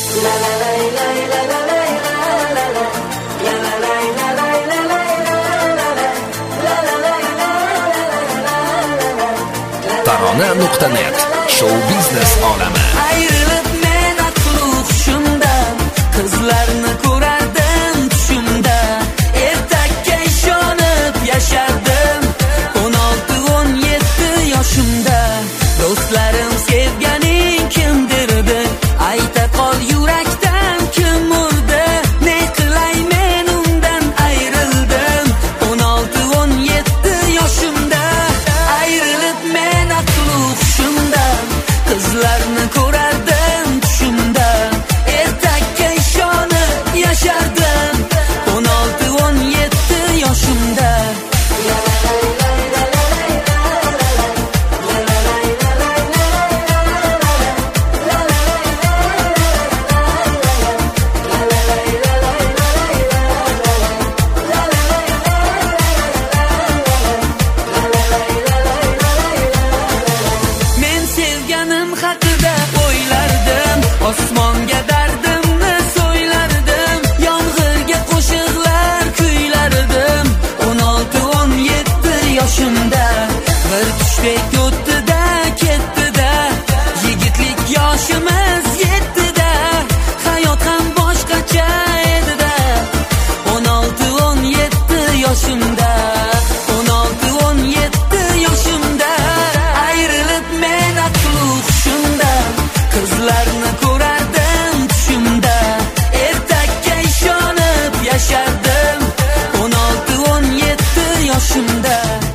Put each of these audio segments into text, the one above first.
Tarona.net Show biznes olami. Ayrilib men aqlu hushimdan, qizlarni ko'rardim tushimda. Ertakka ishonib yashardim 16-17 yoshimda. Do'stlarim sevganing kimdirdi, ayta qol yurakdan kim urdi. Ne qilay men undan ayrildim 16-17 yoshimda. Ayrilib men aqlu hushimdan, qizlarni ko'rardim tushimda. Ertakka ishonib yashardim 16-17 yoshimda. Men sevganim haqida o'ylardim, osmonga dardimni so'ylardim. Yomg'irga qo'shiqlar kuylardim 16-17 yoshimda. Bir tushbek o'tdi-da ketdi-da, yigitlik yoshimiz yetdi-da. Hayot ham boshqacha edi-da 16-17 yoshimda. 16-17 yoshimda. Ayrilib men aqlu hushimdan, qizlarni ko'rardim tushimda. Ertakka ishonib yashardim 16-17 yoshimda.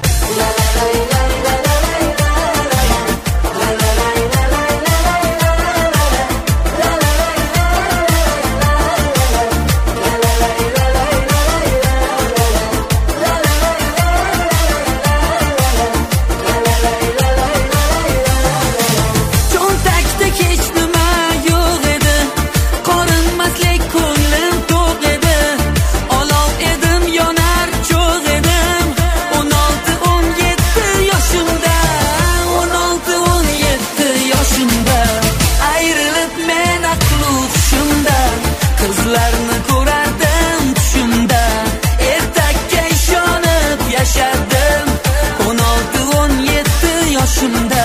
Cho'ntakda hech nima yo'q edi, qorinmaslik ko'nglim to'q edi. Olov edim, yonar cho'g' edim 16-17 yoshimda. 16-17 yoshimda. Ayrilib men aqlu hushimdan, qizlarni ko'rardim tushimda. Ertakka ishonib yashardim 16-17 yoshimda.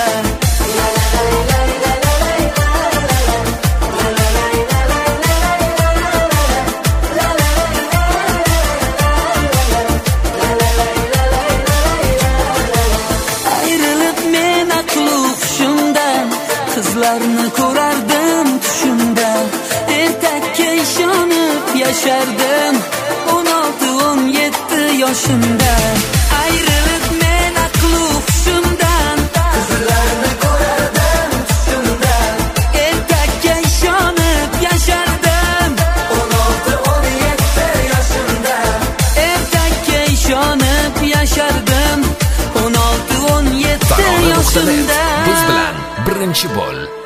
Ayrilib men aqlu hushimdan, qizlarni ko'rardim tushimda. Ertakka ishonib yashardim 16-17 yoshimda. Ayrilib men aqlu hushimdan, qizlarni ko'rardim tushimda. Ertakka ishonib yashardim 16-17 yoshimda. Ertakka ishonib yashardim 16-17 Tarona.net yoshimda. Biz bilan birinchi bo'l.